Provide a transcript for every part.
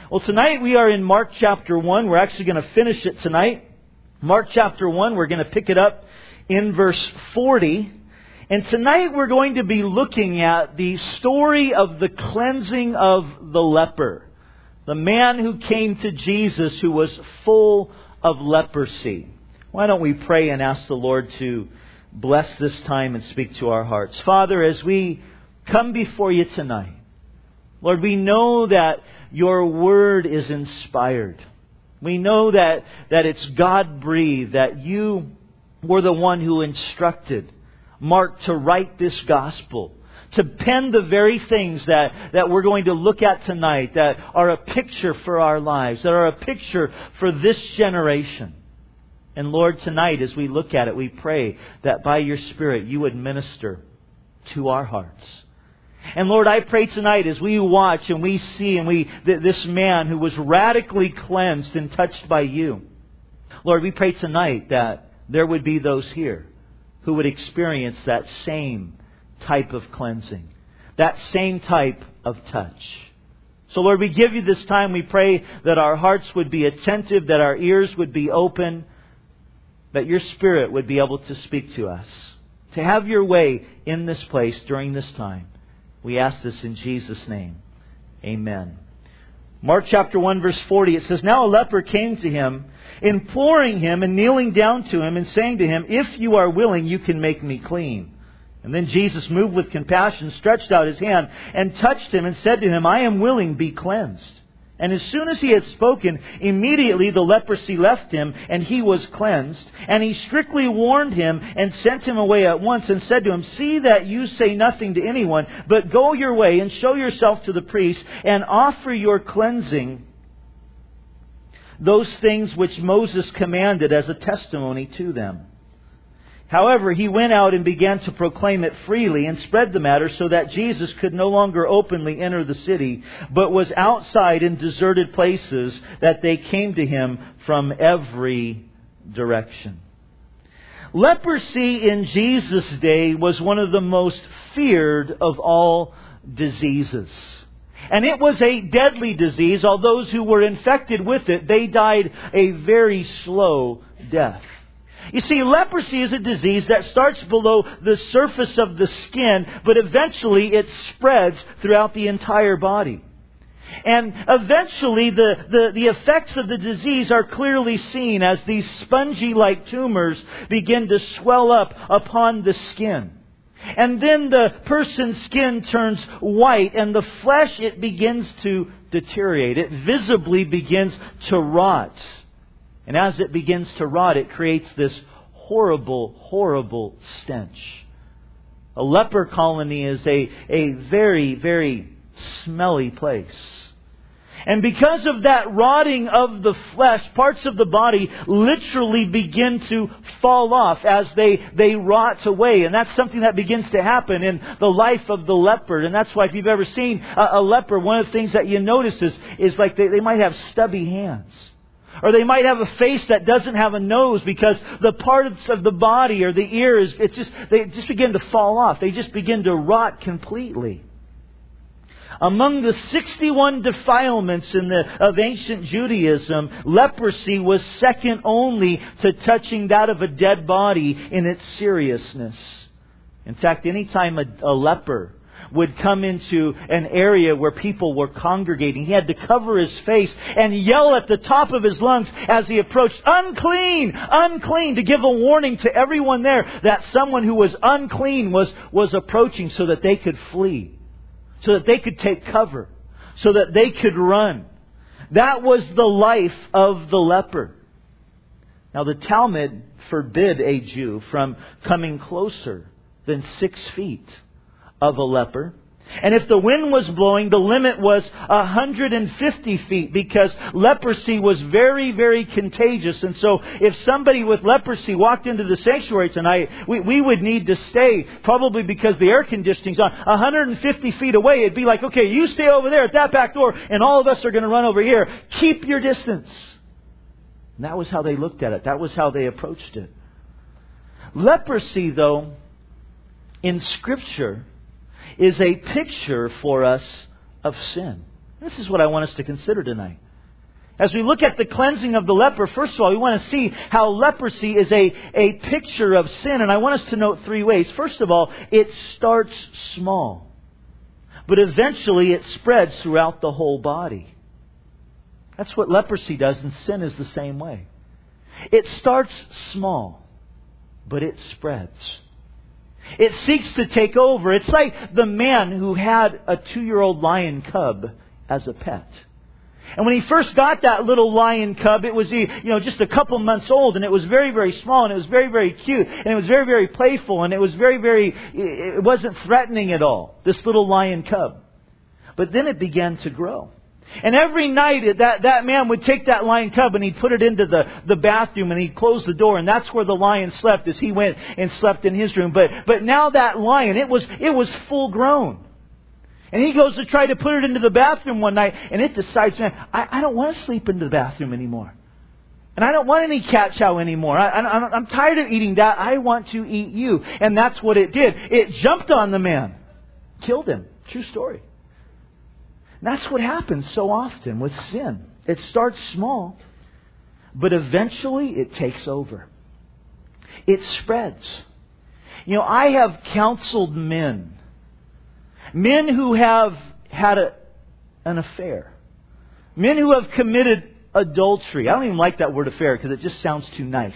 Well, tonight we are in Mark chapter 1. We're actually going to finish it tonight. Mark chapter 1, we're going to pick it up in verse 40. And tonight we're going to be looking at the story of the cleansing of the leper. The man who came to Jesus who was full of leprosy. Why don't we pray and ask the Lord to bless this time and speak to our hearts. Father, as we come before you tonight, Lord, we know that your Word is inspired. We know that it's God-breathed, that you were the one who instructed Mark to write this gospel, to pen the very things that we're going to look at tonight, that are a picture for our lives, that are a picture for this generation. And Lord, tonight as we look at it, we pray that by your Spirit you would minister to our hearts. And Lord, I pray tonight as we watch and we see this man who was radically cleansed and touched by you. Lord, we pray tonight that there would be those here who would experience that same type of cleansing, that same type of touch. So Lord, we give you this time. We pray that our hearts would be attentive, that our ears would be open, that your Spirit would be able to speak to us, to have your way in this place during this time. We ask this in Jesus' name. Amen. Mark chapter 1 verse 40, it says, "Now a leper came to him, imploring him and kneeling down to him and saying to him, 'If you are willing, you can make me clean.' And then Jesus, moved with compassion, stretched out his hand and touched him and said to him, 'I am willing, be cleansed.' And as soon as he had spoken, immediately the leprosy left him, and he was cleansed. And he strictly warned him and sent him away at once and said to him, 'See that you say nothing to anyone, but go your way and show yourself to the priest and offer your cleansing, those things which Moses commanded as a testimony to them.' However, he went out and began to proclaim it freely and spread the matter so that Jesus could no longer openly enter the city, but was outside in deserted places that they came to him from every direction." Leprosy in Jesus' day was one of the most feared of all diseases. And it was a deadly disease. All those who were infected with it, they died a very slow death. You see, leprosy is a disease that starts below the surface of the skin, but eventually it spreads throughout the entire body. And eventually the effects of the disease are clearly seen as these spongy-like tumors begin to swell up upon the skin. And then the person's skin turns white and the flesh, it begins to deteriorate. It visibly begins to rot. And as it begins to rot, it creates this horrible, horrible stench. A leper colony is a very, very smelly place. And because of that rotting of the flesh, parts of the body literally begin to fall off as they rot away. And that's something that begins to happen in the life of the leper. And that's why if you've ever seen a leper, one of the things that you notice is like they might have stubby hands. Or they might have a face that doesn't have a nose because the parts of the body or the ears, they just begin to fall off. They just begin to rot completely. Among the 61 defilements of ancient Judaism, leprosy was second only to touching that of a dead body in its seriousness. In fact, anytime a leper would come into an area where people were congregating, he had to cover his face and yell at the top of his lungs as he approached, "Unclean! Unclean!" to give a warning to everyone there that someone who was unclean was approaching so that they could flee, so that they could take cover, so that they could run. That was the life of the leper. Now the Talmud forbid a Jew from coming closer than 6 feet of a leper. And if the wind was blowing, the limit was 150 feet because leprosy was very, very contagious. And so if somebody with leprosy walked into the sanctuary tonight, we would need to stay, probably because the air conditioning's on, 150 feet away. It'd be like, okay, you stay over there at that back door and all of us are going to run over here. Keep your distance. And that was how they looked at it. That was how they approached it. Leprosy, though, in Scripture, is a picture for us of sin. This is what I want us to consider tonight. As we look at the cleansing of the leper, first of all, we want to see how leprosy is a picture of sin. And I want us to note three ways. First of all, it starts small, but eventually it spreads throughout the whole body. That's what leprosy does, and sin is the same way. It starts small, but it spreads. It seeks to take over. It's like the man who had a 2-year-old lion cub as a pet. And when he first got that little lion cub, it was just a couple months old, and it was very, very small, and it was very, very cute, and it was very, very playful, and it was it wasn't threatening at all, this little lion cub. But then it began to grow. And every night that man would take that lion cub and he'd put it into the bathroom and he'd close the door, and that's where the lion slept as he went and slept in his room. But now that lion, it was full grown. And he goes to try to put it into the bathroom one night, and it decides, man, I don't want to sleep in the bathroom anymore. And I don't want any cat chow anymore. I'm tired of eating that. I want to eat you. And that's what it did. It jumped on the man. Killed him. True story. And that's what happens so often with sin. It starts small, but eventually it takes over. It spreads. I have counseled men who have had an affair. Men who have committed adultery. I don't even like that word affair because it just sounds too nice.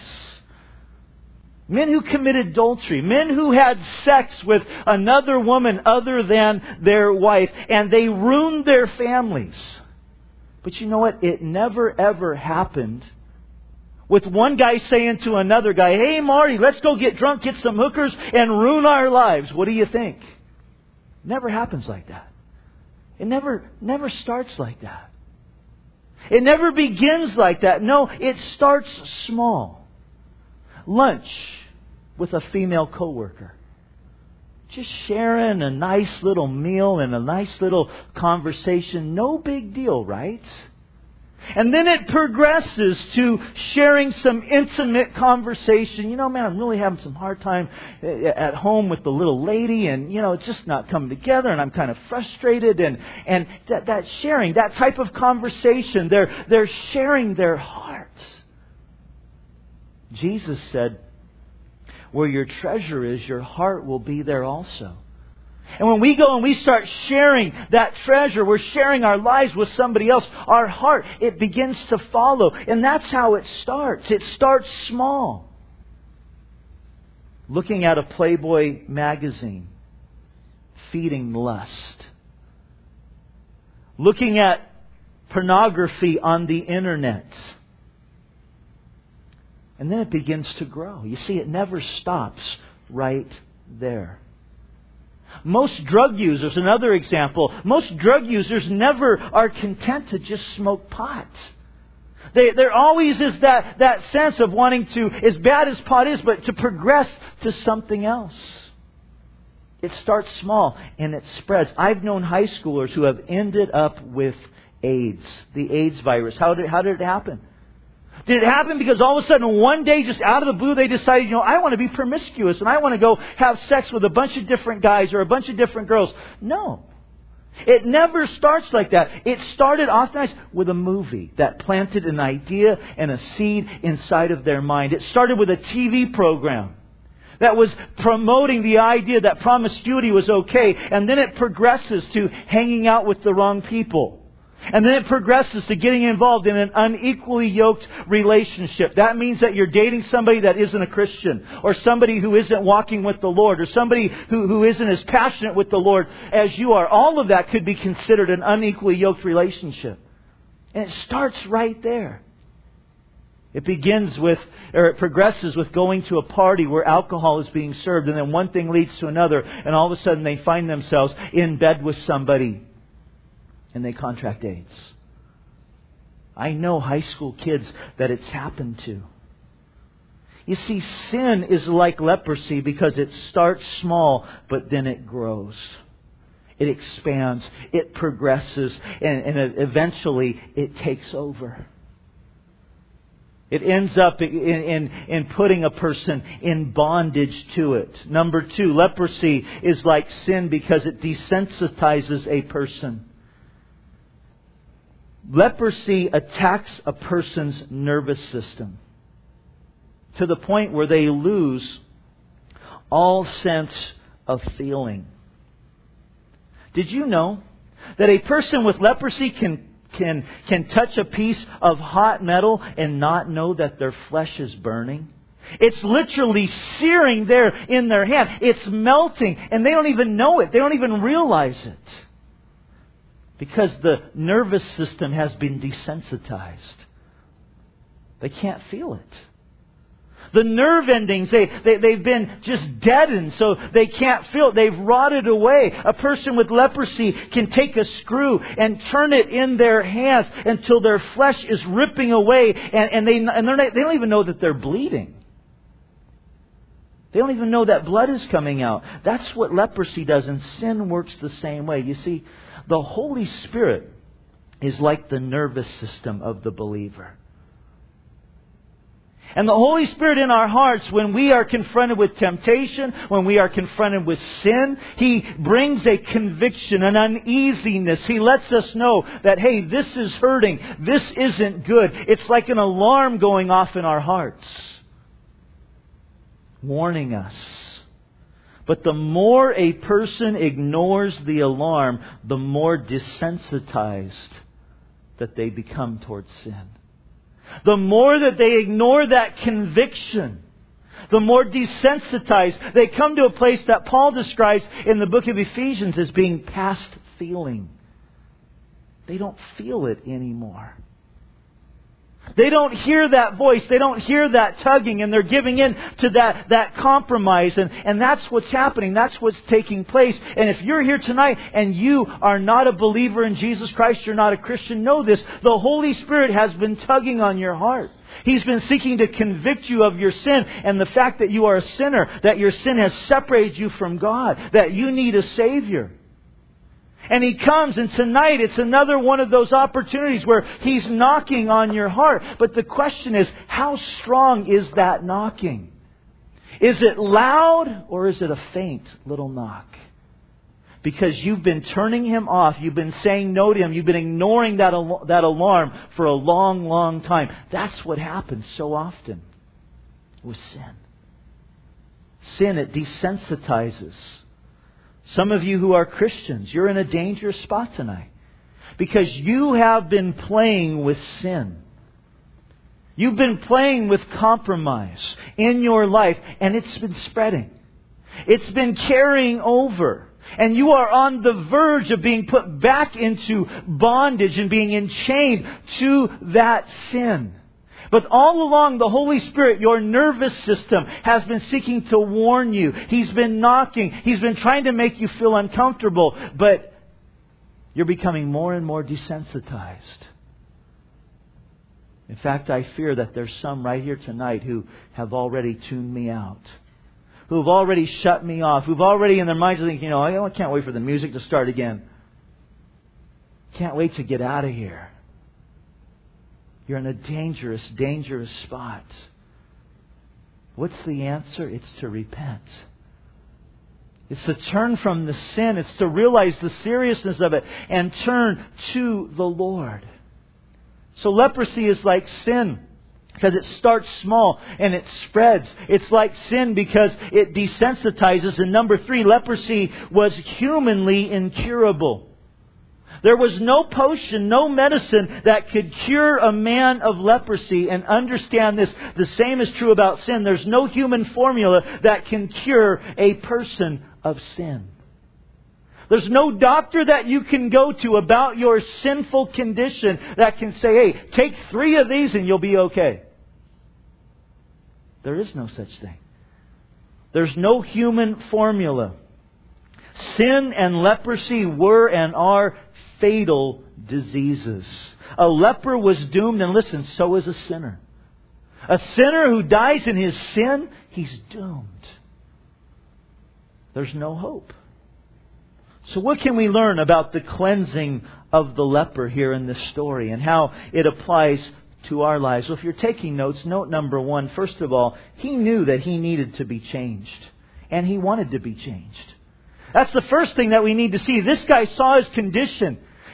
Men who committed adultery. Men who had sex with another woman other than their wife. And they ruined their families. But you know what? It never ever happened with one guy saying to another guy, "Hey Marty, let's go get drunk, get some hookers, and ruin our lives. What do you think?" Never happens like that. It never starts like that. It never begins like that. No, it starts small. Lunch with a female coworker. Just sharing a nice little meal and a nice little conversation. No big deal, right? And then it progresses to sharing some intimate conversation. Man, I'm really having some hard time at home with the little lady, and it's just not coming together, and I'm kind of frustrated. And that sharing, that type of conversation, they're sharing their hearts. Jesus said, "Where your treasure is, your heart will be there also." And when we go and we start sharing that treasure, we're sharing our lives with somebody else, our heart, it begins to follow. And that's how it starts. It starts small. Looking at a Playboy magazine, feeding lust. Looking at pornography on the internet. And then it begins to grow. You see, it never stops right there. Most drug users, another example, most drug users never are content to just smoke pot. There always is that sense of wanting to, as bad as pot is, but to progress to something else. It starts small and it spreads. I've known high schoolers who have ended up with AIDS, the AIDS virus. How did it happen? Did it happen because all of a sudden one day, just out of the blue, they decided, I want to be promiscuous and I want to go have sex with a bunch of different guys or a bunch of different girls? No. It never starts like that. It started oftentimes with a movie that planted an idea and a seed inside of their mind. It started with a TV program that was promoting the idea that promiscuity was okay. And then it progresses to hanging out with the wrong people. And then it progresses to getting involved in an unequally yoked relationship. That means that you're dating somebody that isn't a Christian, or somebody who isn't walking with the Lord, or somebody who isn't as passionate with the Lord as you are. All of that could be considered an unequally yoked relationship. And it starts right there. It progresses with going to a party where alcohol is being served, and then one thing leads to another, and all of a sudden they find themselves in bed with somebody. And they contract AIDS. I know high school kids that it's happened to. You see, sin is like leprosy because it starts small, but then it grows. It expands. It progresses. And eventually it takes over. It ends up in putting a person in bondage to it. Number 2, leprosy is like sin because it desensitizes a person. Leprosy attacks a person's nervous system to the point where they lose all sense of feeling. Did you know that a person with leprosy can touch a piece of hot metal and not know that their flesh is burning? It's literally searing there in their hand. It's melting and they don't even know it. They don't even realize it. Because the nervous system has been desensitized. They can't feel it. The nerve endings, they've been just deadened, so they can't feel it. They've rotted away. A person with leprosy can take a screw and turn it in their hands until their flesh is ripping away, and they don't even know that they're bleeding. They don't even know that blood is coming out. That's what leprosy does, and sin works the same way. You see, the Holy Spirit is like the nervous system of the believer. And the Holy Spirit in our hearts, when we are confronted with temptation, when we are confronted with sin, He brings a conviction, an uneasiness. He lets us know that, hey, this is hurting. This isn't good. It's like an alarm going off in our hearts, warning us. But the more a person ignores the alarm, the more desensitized that they become towards sin. The more that they ignore that conviction, the more desensitized they come to a place that Paul describes in the book of Ephesians as being past feeling. They don't feel it anymore. They don't hear that voice. They don't hear that tugging, and they're giving in to that compromise. And that's what's happening. That's what's taking place. And if you're here tonight and you are not a believer in Jesus Christ, you're not a Christian, know this. The Holy Spirit has been tugging on your heart. He's been seeking to convict you of your sin and the fact that you are a sinner, that your sin has separated you from God, that you need a Savior. And He comes, and tonight it's another one of those opportunities where He's knocking on your heart. But the question is, how strong is that knocking? Is it loud or is it a faint little knock? Because you've been turning Him off. You've been saying no to Him. You've been ignoring that alarm for a long, long time. That's what happens so often with sin. Sin, it desensitizes. Some of you who are Christians, you're in a dangerous spot tonight. Because you have been playing with sin. You've been playing with compromise in your life, and it's been spreading. It's been carrying over. And you are on the verge of being put back into bondage and being enchained to that sin. But all along, the Holy Spirit, your nervous system, has been seeking to warn you. He's been knocking. He's been trying to make you feel uncomfortable. But you're becoming more and more desensitized. In fact, I fear that there's some right here tonight who have already tuned me out. Who have already shut me off. Who've already in their minds are thinking, I can't wait for the music to start again. Can't wait to get out of here. You're in a dangerous, dangerous spot. What's the answer? It's to repent. It's to turn from the sin. It's to realize the seriousness of it and turn to the Lord. So leprosy is like sin because it starts small and it spreads. It's like sin because it desensitizes. And number 3, leprosy was humanly incurable. There was no potion, no medicine that could cure a man of leprosy. And understand this, the same is true about sin. There's no human formula that can cure a person of sin. There's no doctor that you can go to about your sinful condition that can say, hey, take 3 of these and you'll be okay. There is no such thing. There's no human formula. Sin and leprosy were and are fatal diseases. A leper was doomed, and listen, so is a sinner. A sinner who dies in his sin, he's doomed. There's no hope. So what can we learn about the cleansing of the leper here in this story and how it applies to our lives? Well, if you're taking notes, note number 1, first of all, he knew that he needed to be changed. And he wanted to be changed. That's the first thing that we need to see. This guy saw his condition.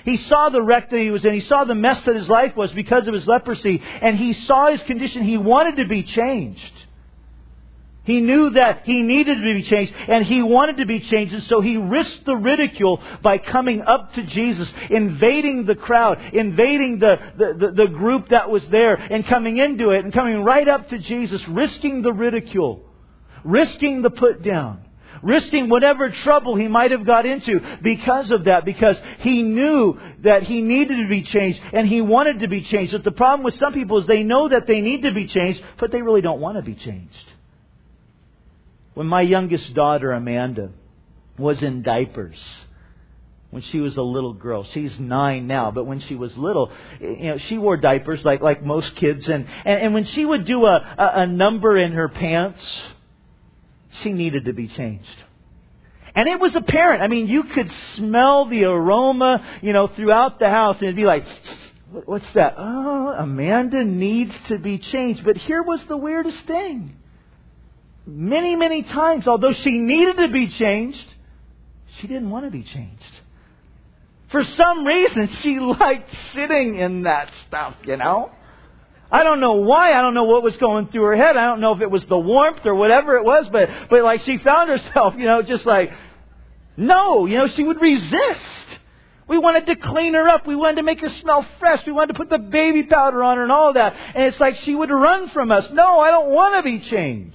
He saw the wreck that he was in. He saw the mess that his life was because of his leprosy. And he saw his condition. He wanted to be changed. He knew that he needed to be changed, and he wanted to be changed, and so he risked the ridicule by coming up to Jesus, invading the crowd, invading the group that was there, and coming into it, and coming right up to Jesus, risking the ridicule, risking the put down, risking whatever trouble he might have got into because of that, because he knew that he needed to be changed, and he wanted to be changed. But the problem with some people is they know that they need to be changed, but they really don't want to be changed. When my youngest daughter, Amanda, was in diapers, when she was a little girl, she's 9 now, but when she was little, she wore diapers like most kids. And when she would do a number in her pants, she needed to be changed. And it was apparent. I mean, you could smell the aroma, throughout the house. And it'd be like, what's that? Oh, Amanda needs to be changed. But here was the weirdest thing. Many, many times, although she needed to be changed, she didn't want to be changed. For some reason, she liked sitting in that stuff, I don't know why. I don't know what was going through her head. I don't know if it was the warmth or whatever it was, but like she found herself, just like, no, she would resist. We wanted to clean her up. We wanted to make her smell fresh. We wanted to put the baby powder on her and all of that. And it's like she would run from us. No, I don't want to be changed.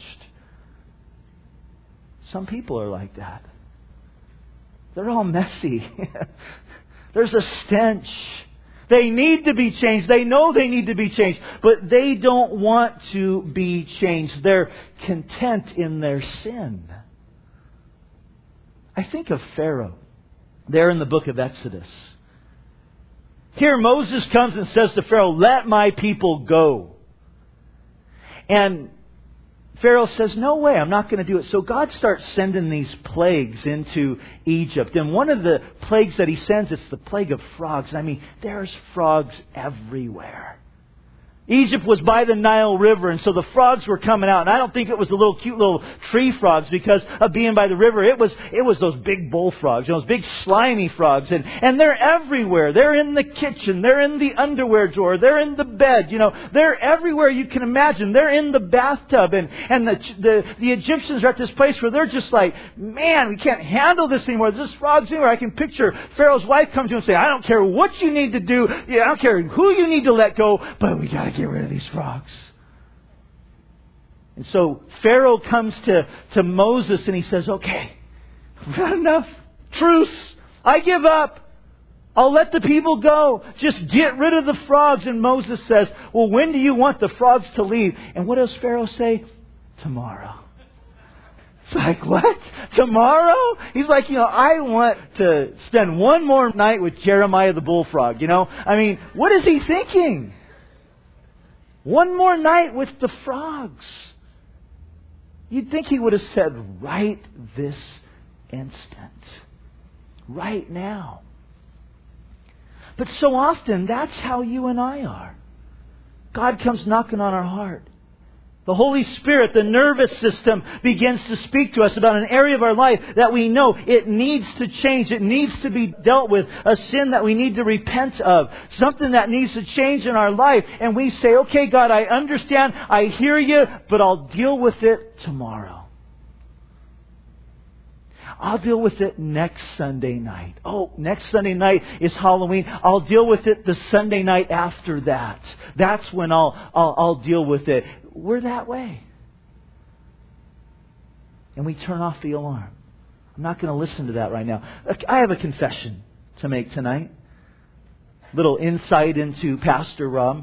Some people are like that. They're all messy. There's a stench. They need to be changed. They know they need to be changed. But they don't want to be changed. They're content in their sin. I think of Pharaoh there in the book of Exodus. Here Moses comes and says to Pharaoh, "Let my people go." And Pharaoh says, "No way, I'm not going to do it." So God starts sending these plagues into Egypt. And one of the plagues that He sends, it's the plague of frogs. I mean, there's frogs everywhere. Egypt was by the Nile River, and so the frogs were coming out. And I don't think it was the little cute little tree frogs because of being by the river. It was those big bullfrogs, those big slimy frogs. And they're everywhere. They're in the kitchen. They're in the underwear drawer. They're in the bed. They're everywhere you can imagine. They're in the bathtub. And the Egyptians are at this place where they're just like, man, we can't handle this anymore. There's frogs anywhere. I can picture Pharaoh's wife come to him and say, "I don't care what you need to do. I don't care who you need to let go, but we got to get rid of these frogs." And so Pharaoh comes to Moses and he says, "Okay, I've had enough. Truce. I give up. I'll let the people go. Just get rid of the frogs." And Moses says, "Well, when do you want the frogs to leave?" And what does Pharaoh say? "Tomorrow." It's like, what? Tomorrow? He's like, I want to spend one more night with Jeremiah the bullfrog, I mean, what is he thinking? One more night with the frogs. You'd think he would have said, right this instant. Right now. But so often, that's how you and I are. God comes knocking on our heart. The Holy Spirit, the nervous system, begins to speak to us about an area of our life that we know it needs to change. It needs to be dealt with. A sin that we need to repent of. Something that needs to change in our life. And we say, "Okay, God, I understand. I hear you, but I'll deal with it tomorrow. I'll deal with it next Sunday night. Oh, next Sunday night is Halloween. I'll deal with it the Sunday night after that. That's when I'll deal with it." We're that way. And we turn off the alarm. I'm not going to listen to that right now. I have a confession to make tonight. Little insight into Pastor Rob.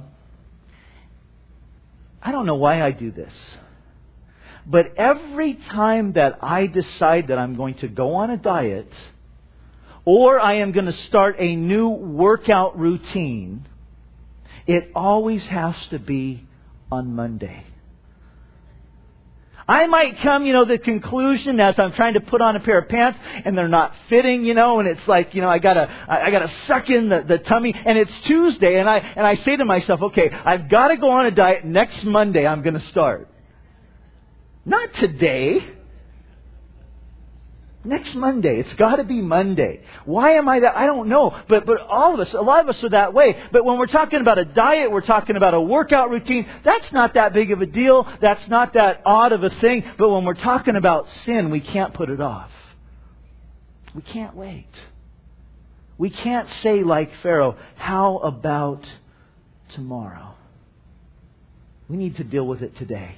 I don't know why I do this. But every time that I decide that I'm going to go on a diet, or I am going to start a new workout routine, it always has to be on Monday. I might come, to the conclusion as I'm trying to put on a pair of pants and they're not fitting, and it's like, I gotta suck in the tummy, and it's Tuesday, and I say to myself, okay, I've got to go on a diet. Next Monday I'm going to start. Not today. Next Monday. It's got to be Monday. Why am I that? I don't know. But all of us, a lot of us are that way. But when we're talking about a diet, we're talking about a workout routine, that's not that big of a deal. That's not that odd of a thing. But when we're talking about sin, we can't put it off. We can't wait. We can't say like Pharaoh, how about tomorrow? We need to deal with it today.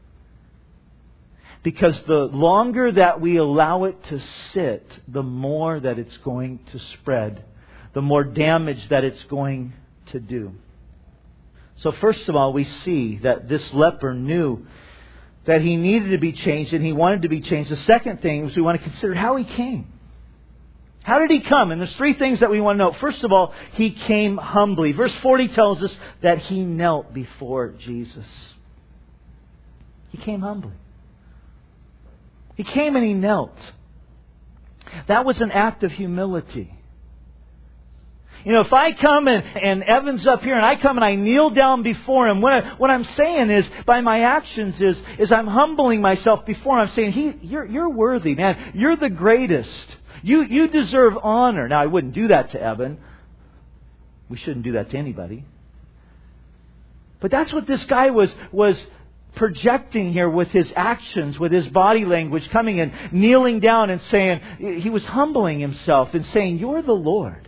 Because the longer that we allow it to sit, the more that it's going to spread. The more damage that it's going to do. So first of all, we see that this leper knew that he needed to be changed and he wanted to be changed. The second thing is we want to consider how he came. How did he come? And there's three things that we want to know. First of all, he came humbly. Verse 40 tells us that he knelt before Jesus. He came humbly. He came and he knelt. That was an act of humility. You know, if I come and Evan's up here and I come and I kneel down before him, what I'm saying is, by my actions is I'm humbling myself before him. I'm saying, you're worthy, man. You're the greatest. You deserve honor. Now, I wouldn't do that to Evan. We shouldn't do that to anybody. But that's what this guy was projecting here with his actions, with his body language, coming and kneeling down and saying, he was humbling himself and saying, you're the Lord.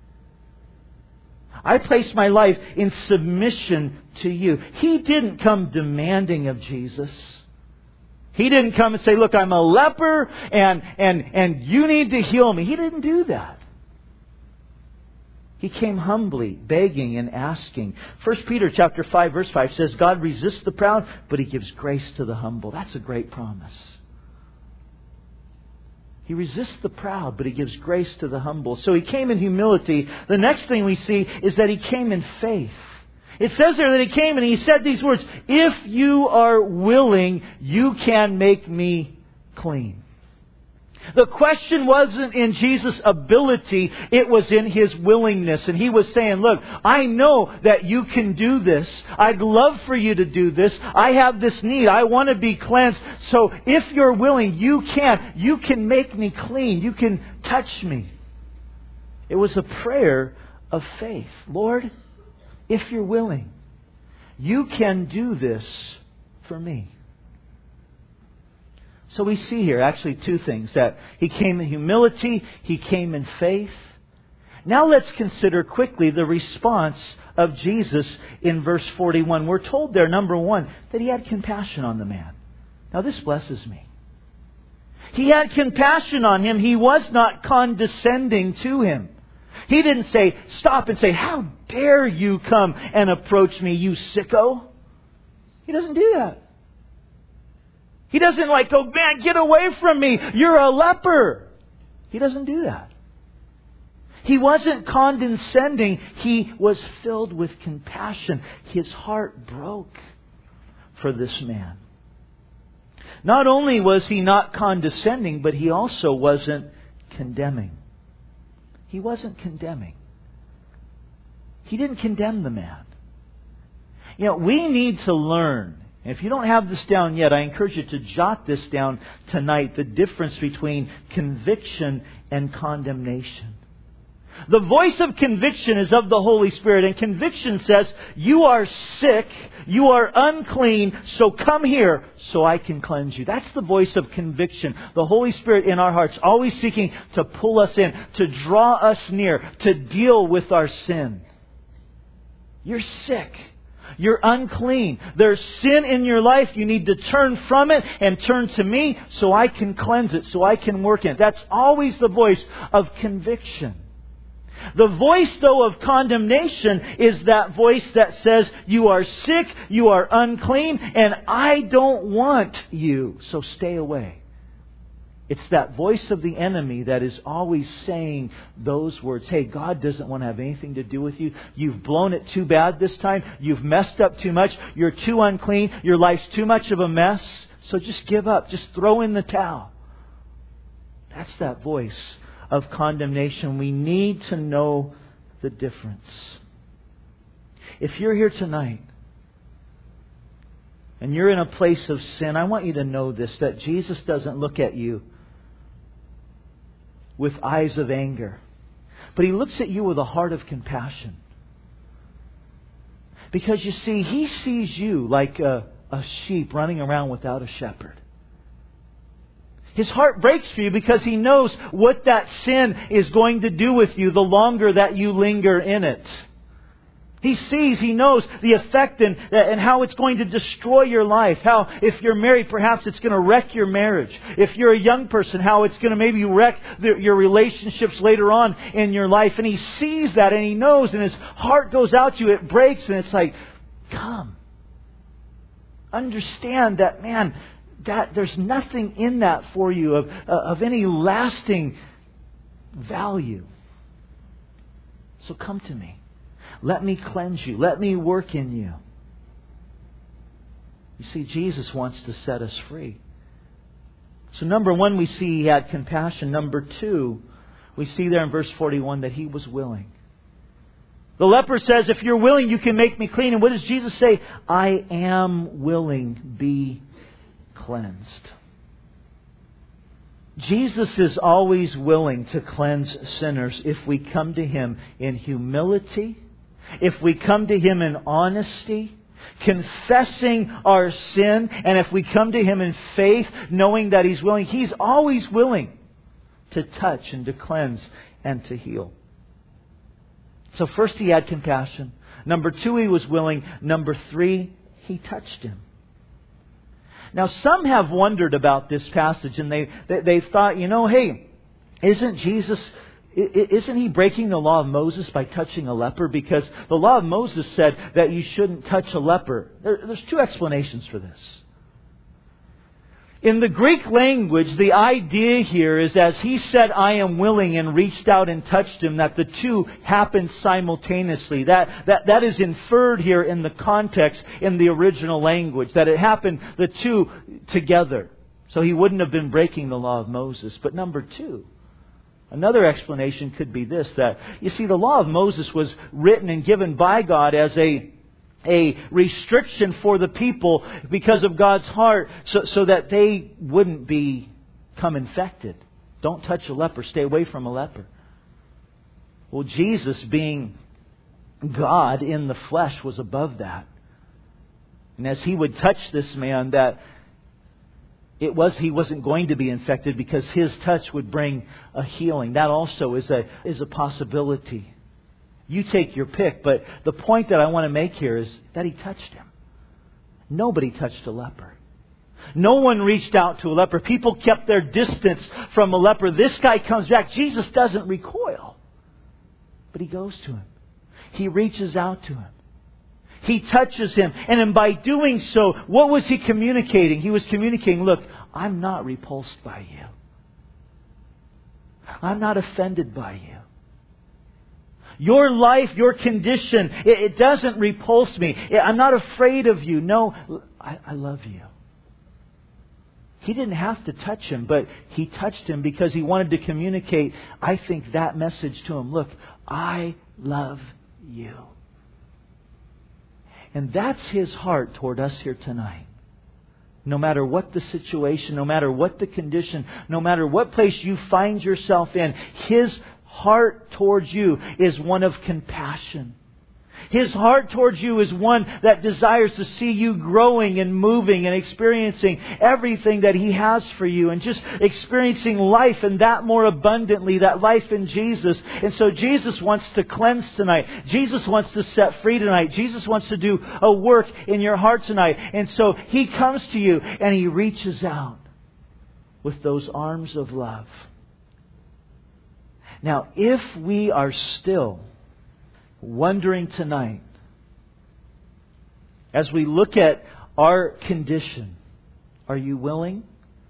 I place my life in submission to you. He didn't come demanding of Jesus. He didn't come and say, look, I'm a leper and you need to heal me. He didn't do that. He came humbly, begging and asking. 1 Peter chapter 5, verse 5 says, God resists the proud, but He gives grace to the humble. That's a great promise. He resists the proud, but He gives grace to the humble. So He came in humility. The next thing we see is that He came in faith. It says there that He came and He said these words, if you are willing, you can make me clean. The question wasn't in Jesus' ability, it was in His willingness. And He was saying, look, I know that you can do this. I'd love for you to do this. I have this need. I want to be cleansed. So if you're willing, you can make me clean. You can touch me. It was a prayer of faith. Lord, if you're willing, you can do this for me. So we see here actually two things. That He came in humility, He came in faith. Now let's consider quickly the response of Jesus in verse 41. We're told there, number one, that He had compassion on the man. Now this blesses me. He had compassion on him. He was not condescending to him. He didn't stop and say, how dare you come and approach me, you sicko? He doesn't do that. He doesn't go, man, get away from me. You're a leper. He doesn't do that. He wasn't condescending. He was filled with compassion. His heart broke for this man. Not only was He not condescending, but He also wasn't condemning. He wasn't condemning. He didn't condemn the man. You know, we need to learn. If you don't have this down yet, I encourage you to jot this down tonight. The difference between conviction and condemnation. The voice of conviction is of the Holy Spirit. And conviction says, you are sick, you are unclean, so come here so I can cleanse you. That's the voice of conviction. The Holy Spirit in our hearts, always seeking to pull us in, to draw us near, to deal with our sin. You're sick. You're unclean. There's sin in your life. You need to turn from it and turn to me so I can cleanse it, so I can work in it. That's always the voice of conviction. The voice, though, of condemnation is that voice that says, you are sick, you are unclean, and I don't want you, so stay away. It's that voice of the enemy that is always saying those words. Hey, God doesn't want to have anything to do with you. You've blown it too bad this time. You've messed up too much. You're too unclean. Your life's too much of a mess. So just give up. Just throw in the towel. That's that voice of condemnation. We need to know the difference. If you're here tonight and you're in a place of sin, I want you to know this, that Jesus doesn't look at you with eyes of anger. But He looks at you with a heart of compassion. Because you see, He sees you like a sheep running around without a shepherd. His heart breaks for you because He knows what that sin is going to do with you the longer that you linger in it. He sees, He knows the effect and how it's going to destroy your life. How, if you're married, perhaps it's going to wreck your marriage. If you're a young person, how it's going to maybe wreck your relationships later on in your life. And He sees that and He knows, and His heart goes out to you. It breaks, and it's like, come. Understand that, man, that there's nothing in that for you of any lasting value. So come to me. Let me cleanse you. Let me work in you. You see, Jesus wants to set us free. So number one, we see He had compassion. Number two, we see there in verse 41 that He was willing. The leper says, if you're willing, you can make me clean. And what does Jesus say? I am willing, be cleansed. Jesus is always willing to cleanse sinners if we come to Him in humility, if we come to Him in honesty, confessing our sin, and if we come to Him in faith, knowing that He's willing. He's always willing to touch and to cleanse and to heal. So first, He had compassion. Number two, He was willing. Number three, He touched him. Now, some have wondered about this passage, and they've thought, hey, isn't He breaking the law of Moses by touching a leper? Because the law of Moses said that you shouldn't touch a leper. There's two explanations for this. In the Greek language, the idea here is as He said, I am willing, and reached out and touched him, that the two happened simultaneously. That is inferred here in the context in the original language, that it happened, the two together. So He wouldn't have been breaking the law of Moses. But number two, another explanation could be this, that you see, the law of Moses was written and given by God as a restriction for the people because of God's heart, so that they wouldn't become infected. Don't touch a leper. Stay away from a leper. Well, Jesus, being God in the flesh, was above that. And as He would touch this man, that he wasn't going to be infected because His touch would bring a healing. That also is a possibility. You take your pick, but the point that I want to make here is that He touched him. Nobody touched a leper. No one reached out to a leper. People kept their distance from a leper. This guy comes back. Jesus doesn't recoil, but He goes to him. He reaches out to him. He touches him. And by doing so, what was He communicating? He was communicating, look, I'm not repulsed by you. I'm not offended by you. Your life, your condition, it doesn't repulse me. I'm not afraid of you. No, I love you. He didn't have to touch him, but He touched him because He wanted to communicate, I think, that message to him. Look, I love you. And that's His heart toward us here tonight. No matter what the situation, no matter what the condition, no matter what place you find yourself in, His heart towards you is one of compassion. His heart towards you is one that desires to see you growing and moving and experiencing everything that He has for you, and just experiencing life, and that more abundantly, that life in Jesus. And so Jesus wants to cleanse tonight. Jesus wants to set free tonight. Jesus wants to do a work in your heart tonight. And so He comes to you and He reaches out with those arms of love. Now, if we are still wondering tonight, as we look at our condition, are you willing?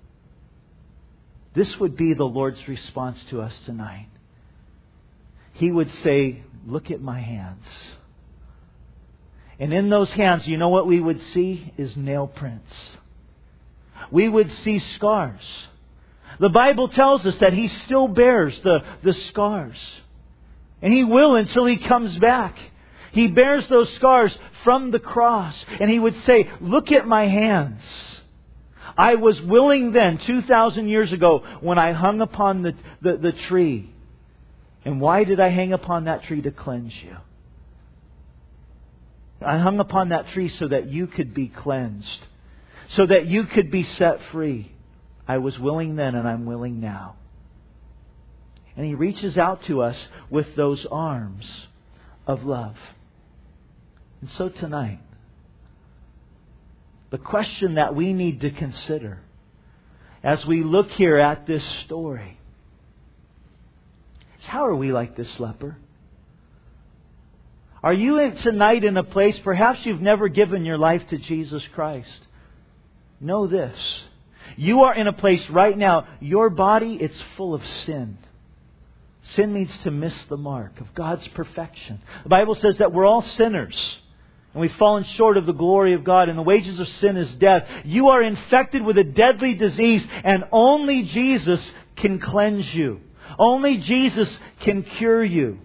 This would be the Lord's response to us tonight. He would say, look at my hands. And in those hands, you know what we would see is nail prints. We would see scars. The Bible tells us that He still bears the scars. And He will until He comes back. He bears those scars from the cross. And He would say, look at my hands. I was willing then, 2,000 years ago, when I hung upon the tree. And why did I hang upon that tree? To cleanse you. I hung upon that tree so that you could be cleansed. So that you could be set free. I was willing then and I'm willing now. And He reaches out to us with those arms of love. And so tonight, the question that we need to consider as we look here at this story is, how are we like this leper? Are you tonight in a place, perhaps you've never given your life to Jesus Christ? Know this. You are in a place right now, your body, it's full of sin. Sin means to miss the mark of God's perfection. The Bible says that we're all sinners. And we've fallen short of the glory of God. And the wages of sin is death. You are infected with a deadly disease. And only Jesus can cleanse you. Only Jesus can cure you.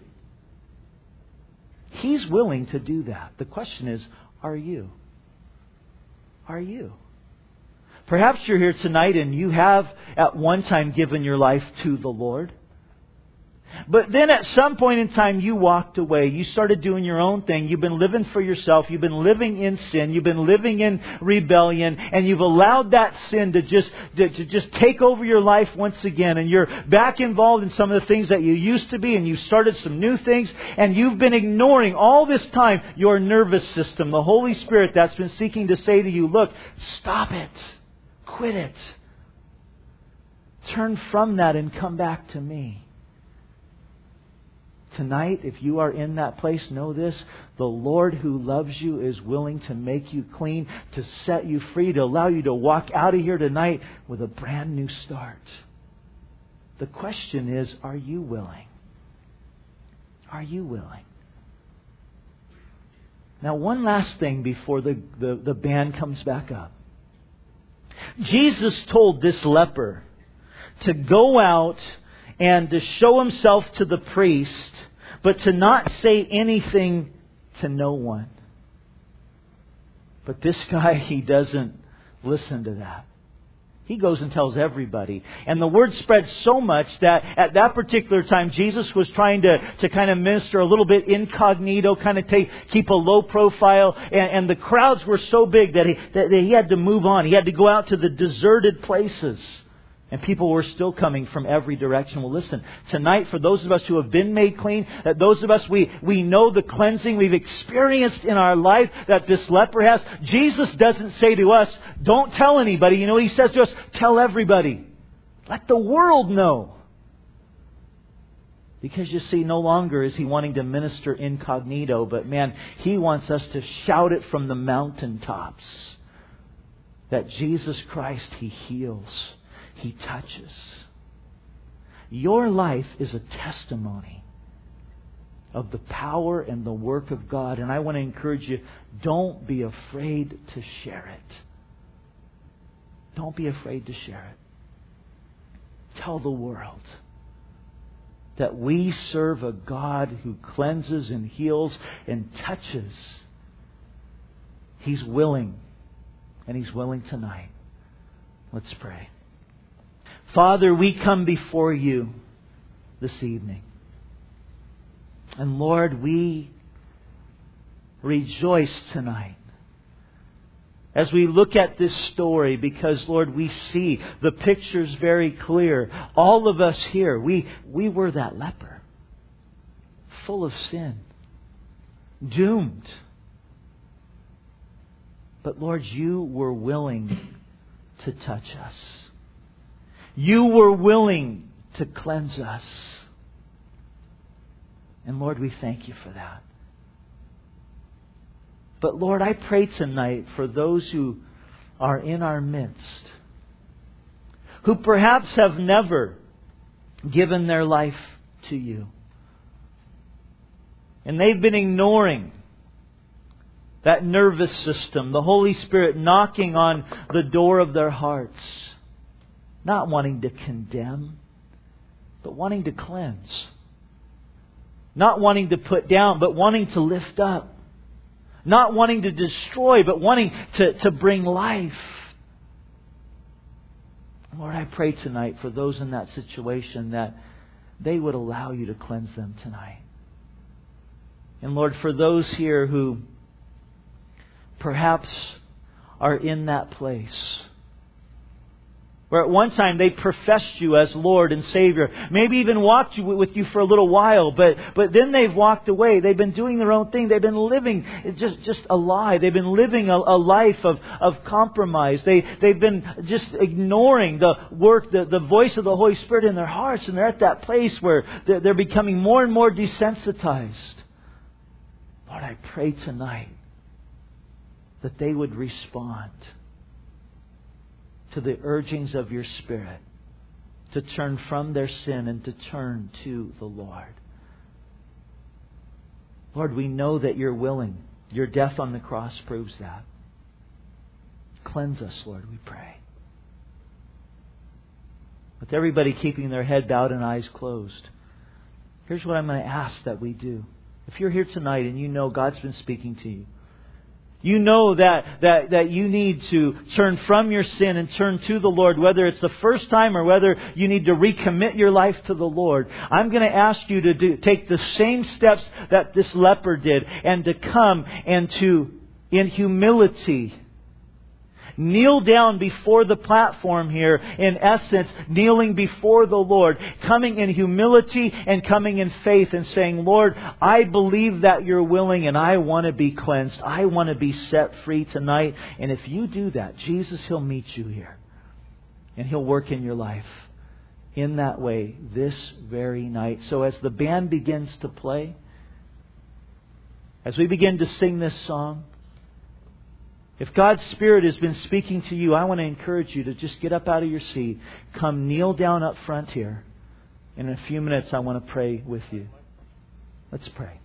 He's willing to do that. The question is, are you? Are you? Perhaps you're here tonight and you have at one time given your life to the Lord. But then at some point in time you walked away. You started doing your own thing. You've been living for yourself. You've been living in sin. You've been living in rebellion. And you've allowed that sin to just take over your life once again. And you're back involved in some of the things that you used to be. And you've started some new things. And you've been ignoring all this time your nervous system. The Holy Spirit that's been seeking to say to you, look, stop it. Quit it. Turn from that and come back to me. Tonight, if you are in that place, know this. The Lord who loves you is willing to make you clean, to set you free, to allow you to walk out of here tonight with a brand new start. The question is, are you willing? Are you willing? Now, one last thing before the band comes back up. Jesus told this leper to go out and to show himself to the priest, but to not say anything to no one. But this guy, he doesn't listen to that. He goes and tells everybody. And the word spread so much that at that particular time, Jesus was trying to kind of minister a little bit incognito, kind of keep a low profile. And the crowds were so big that he had to move on. He had to go out to the deserted places. And people were still coming from every direction. Well, listen, tonight, for those of us who have been made clean, that those of us, we know the cleansing we've experienced in our life that this leper has. Jesus doesn't say to us, don't tell anybody. You know what He says to us? Tell everybody. Let the world know. Because you see, no longer is He wanting to minister incognito, but man, He wants us to shout it from the mountaintops. That Jesus Christ, He heals. He touches. Your life is a testimony of the power and the work of God. And I want to encourage you, don't be afraid to share it. Don't be afraid to share it. Tell the world that we serve a God who cleanses and heals and touches. He's willing. And He's willing tonight. Let's pray. Father, we come before You this evening. And Lord, we rejoice tonight as we look at this story because, Lord, we see the picture's very clear. All of us here, we were that leper. Full of sin. Doomed. But Lord, You were willing to touch us. You were willing to cleanse us. And Lord, we thank You for that. But Lord, I pray tonight for those who are in our midst, who perhaps have never given their life to You. And they've been ignoring that nervous system, the Holy Spirit knocking on the door of their hearts. Not wanting to condemn, but wanting to cleanse. Not wanting to put down, but wanting to lift up. Not wanting to destroy, but wanting to bring life. Lord, I pray tonight for those in that situation that they would allow You to cleanse them tonight. And Lord, for those here who perhaps are in that place where at one time they professed You as Lord and Savior, maybe even walked with You for a little while, but then they've walked away. They've been doing their own thing. They've been living just a lie. They've been living a life of compromise. They've been just ignoring the work, the voice of the Holy Spirit in their hearts, and they're at that place where they're becoming more and more desensitized. Lord, I pray tonight that they would respond to the urgings of Your Spirit to turn from their sin and to turn to the Lord. Lord, we know that You're willing. Your death on the cross proves that. Cleanse us, Lord, we pray. With everybody keeping their head bowed and eyes closed, here's what I'm going to ask that we do. If you're here tonight and you know God's been speaking to you, you know that you need to turn from your sin and turn to the Lord, whether it's the first time or whether you need to recommit your life to the Lord. I'm going to ask you to take the same steps that this leper did and to come and to, in humility, kneel down before the platform here, in essence, kneeling before the Lord, coming in humility and coming in faith and saying, Lord, I believe that You're willing and I want to be cleansed. I want to be set free tonight. And if you do that, Jesus, He'll meet you here. And He'll work in your life in that way this very night. So as the band begins to play, as we begin to sing this song, if God's Spirit has been speaking to you, I want to encourage you to just get up out of your seat. Come kneel down up front here. In a few minutes, I want to pray with you. Let's pray.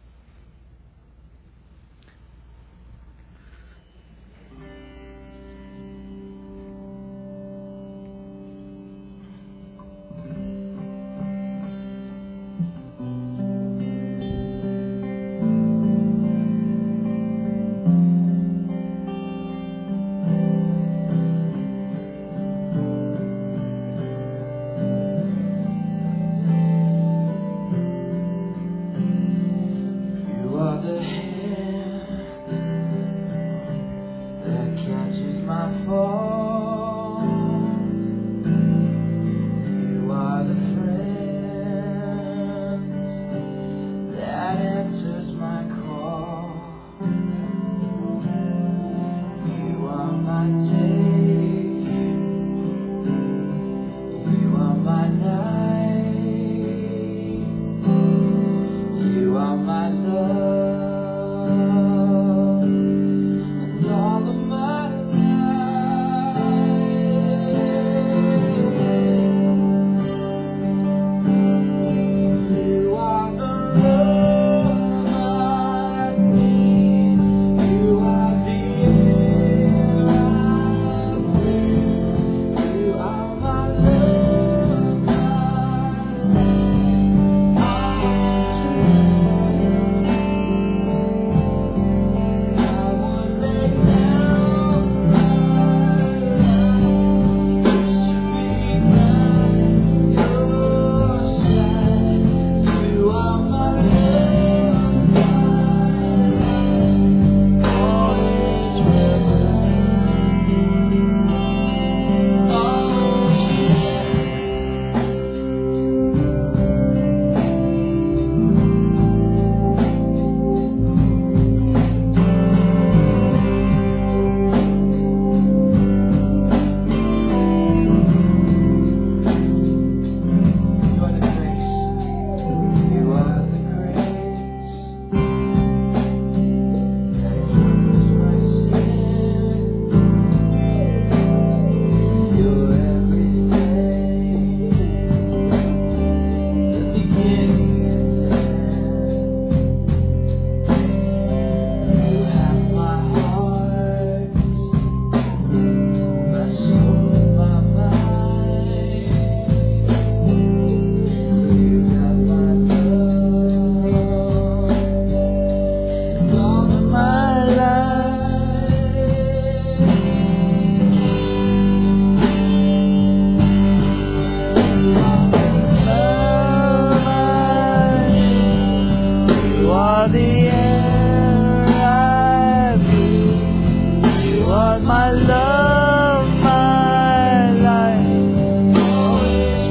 love, my life. Always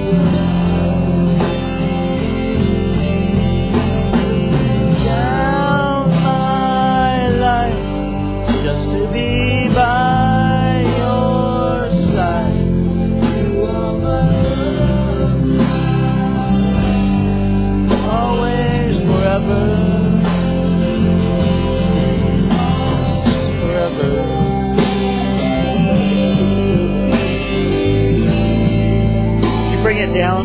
down my life just to be by your side. You are my love, always, forever. Bring it down.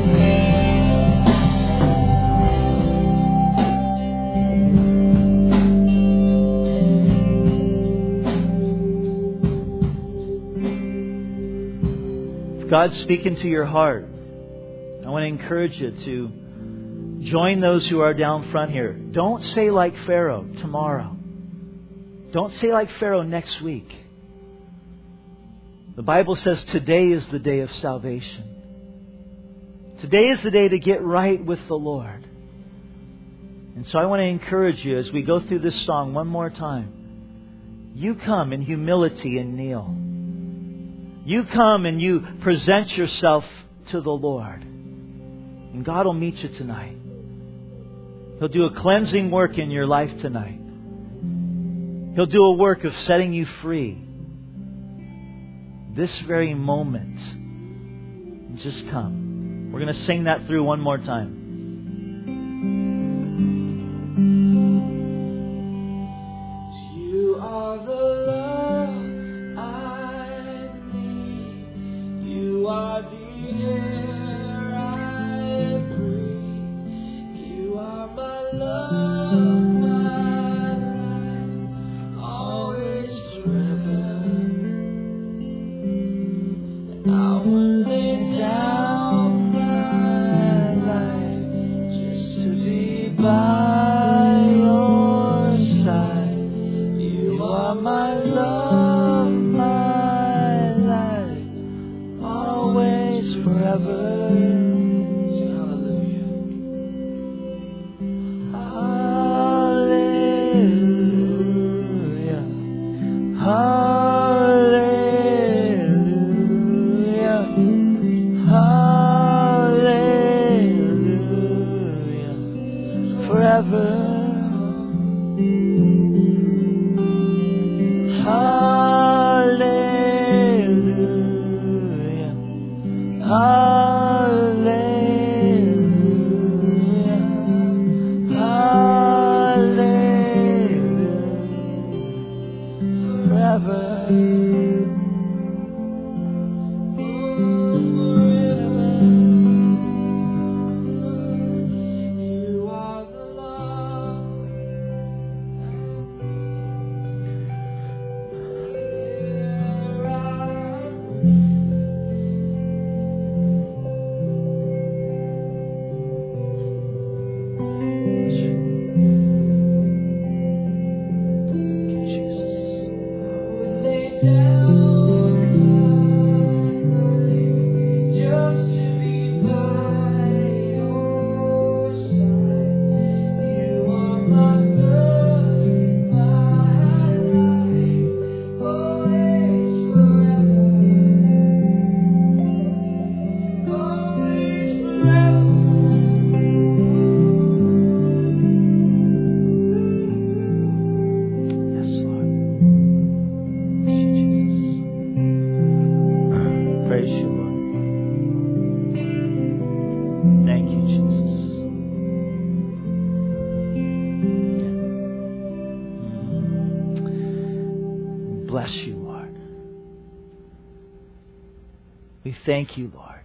If God's speaking to your heart, I want to encourage you to join those who are down front here. Don't say like Pharaoh tomorrow. Don't say like Pharaoh next week. The Bible says today is the day of salvation. Today is the day to get right with the Lord. And so I want to encourage you as we go through this song one more time. You come in humility and kneel. You come and you present yourself to the Lord. And God will meet you tonight. He'll do a cleansing work in your life tonight. He'll do a work of setting you free. This very moment. Just come. We're going to sing that through one more time. You are the love I need. You are the air I breathe. You are my love, my life, always forever. And I will lay down by your side. You are my love, my life, always, forever. Hallelujah. Hallelujah. Hallelujah. Forever. Hallelujah. Hallelujah. Hallelujah. Forever. Bless you, Lord. We thank you, Lord.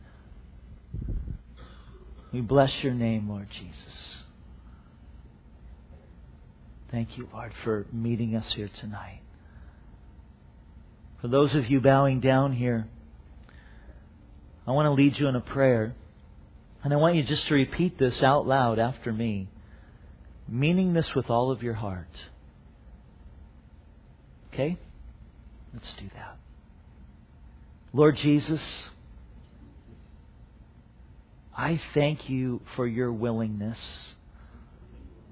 We bless your name, Lord Jesus. Thank you, Lord, for meeting us here tonight. For those of you bowing down here, I want to lead you in a prayer. And I want you just to repeat this out loud after me, meaning this with all of your heart. Okay? Let's do that. Lord Jesus, I thank you for your willingness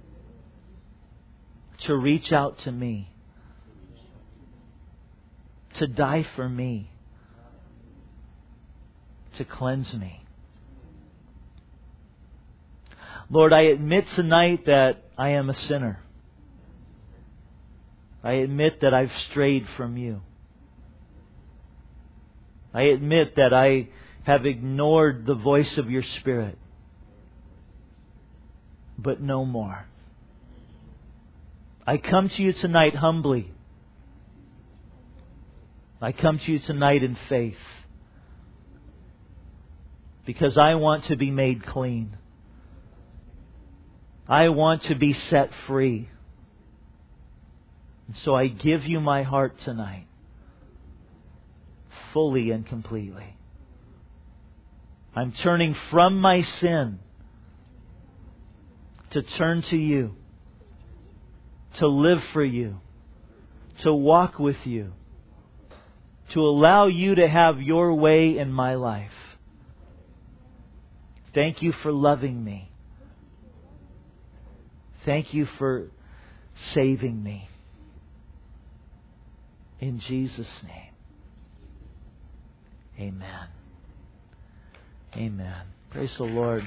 to reach out to me, to die for me, to cleanse me. Lord, I admit tonight that I am a sinner. I admit that I've strayed from You. I admit that I have ignored the voice of Your Spirit. But no more. I come to You tonight humbly. I come to You tonight in faith. Because I want to be made clean. I want to be set free. And so I give You my heart tonight. Fully and completely. I'm turning from my sin to turn to You, to live for You, to walk with You, to allow You to have Your way in my life. Thank You for loving me. Thank You for saving me. In Jesus' name. Amen. Amen. Praise the Lord.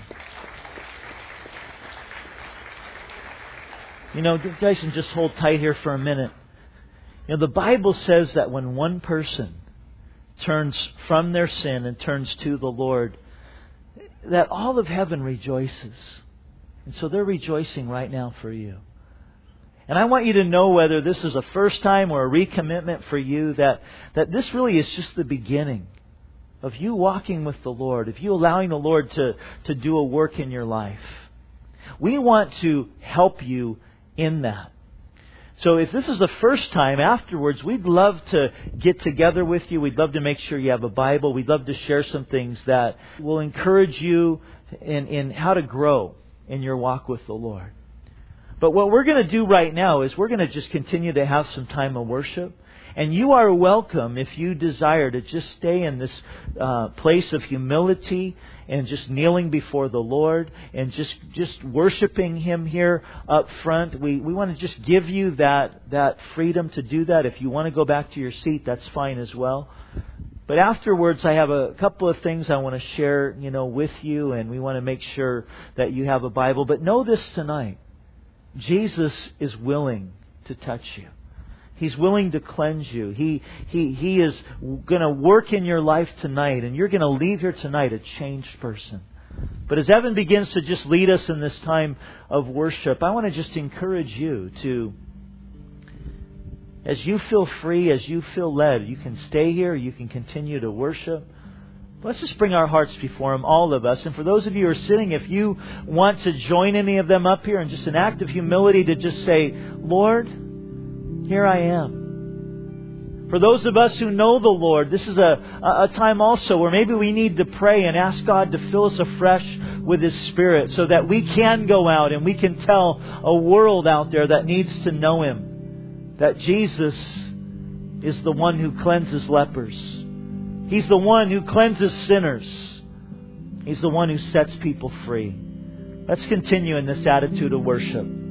You know, you guys can just hold tight here for a minute. You know, the Bible says that when one person turns from their sin and turns to the Lord, that all of heaven rejoices. And so they're rejoicing right now for you. And I want you to know, whether this is a first time or a recommitment for you, that this really is just the beginning of you walking with the Lord, of you allowing the Lord to do a work in your life. We want to help you in that. So if this is the first time, afterwards, we'd love to get together with you. We'd love to make sure you have a Bible. We'd love to share some things that will encourage you in how to grow in your walk with the Lord. But what we're going to do right now is we're going to just continue to have some time of worship. And you are welcome, if you desire, to just stay in this place of humility and just kneeling before the Lord and just worshiping Him here up front. We want to just give you that freedom to do that. If you want to go back to your seat, that's fine as well. But afterwards, I have a couple of things I want to share, with you, and we want to make sure that you have a Bible. But know this tonight. Jesus is willing to touch you. He's willing to cleanse you. He is going to work in your life tonight, and you're going to leave here tonight a changed person. But as Evan begins to just lead us in this time of worship, I want to just encourage you to, as you feel free, as you feel led, you can stay here, you can continue to worship. Let's just bring our hearts before Him, all of us. And for those of you who are sitting, if you want to join any of them up here in just an act of humility to just say, Lord, here I am. For those of us who know the Lord, this is a time also where maybe we need to pray and ask God to fill us afresh with His Spirit so that we can go out and we can tell a world out there that needs to know Him, that Jesus is the one who cleanses lepers. He's the one who cleanses sinners. He's the one who sets people free. Let's continue in this attitude of worship.